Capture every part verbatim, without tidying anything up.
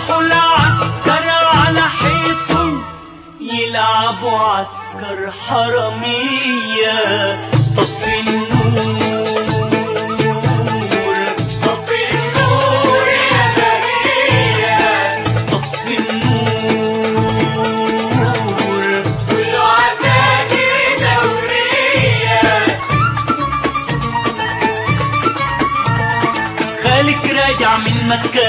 راحوا العسكر على حيطه يلعبوا عسكر حرامية. طفي النور طفي النور يا بهية، طفي النور كله عساكر دورية. خالك راجع من مكة،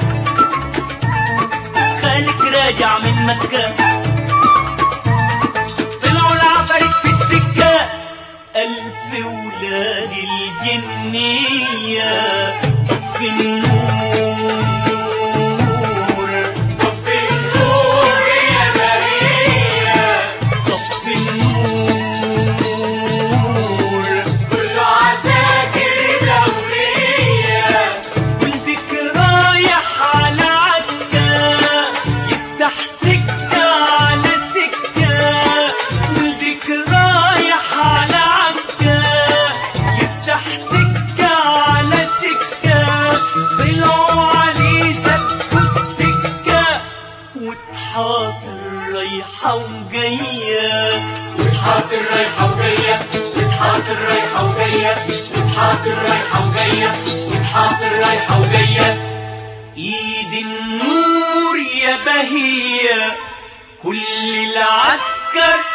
خالك راجع من مكة، طلعوا العفاريت في السكة ألف ولاد الجنية. طفي النور طفي النور يا بهية، طفي النور كله عساكر دورية. ولدك رايح على عكا يفتح سكة على سكة، ولدك رايح على عكا يفتح سكة على سكة. طلعوا عليه سبوا السكة وتحاصر رايحة وجاية، وتحاصر رايحة وجاية، وتحاصر رايحة وجاية، وتحاصر رايحة وجاية، وتحاصر رايحة وجاية. ايد النور يا بهية كل العسكر